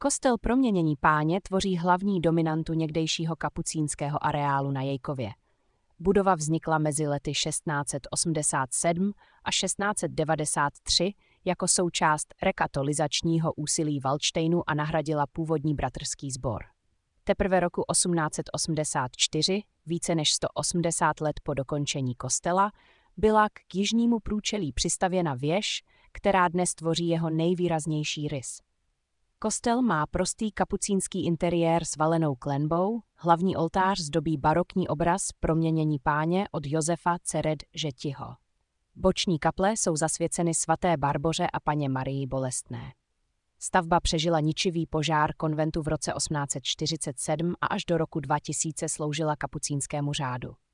Kostel Proměnění Páně tvoří hlavní dominantu někdejšího kapucínského areálu na Jejkově. Budova vznikla mezi lety 1687 a 1693 jako součást rekatolizačního úsilí Valdštejnu a nahradila původní bratrský sbor. Teprve roku 1884, více než 180 let po dokončení kostela, byla k jižnímu průčelí přistavěna věž, která dnes tvoří jeho nejvýraznější rys. Kostel má prostý kapucínský interiér s valenou klenbou, hlavní oltář zdobí barokní obraz Proměnění Páně od Josefa Cered-Žetiho. Boční kaple jsou zasvěceny svaté Barboře a Panně Marii Bolestné. Stavba přežila ničivý požár konventu v roce 1847 a až do roku 2000 sloužila kapucínskému řádu.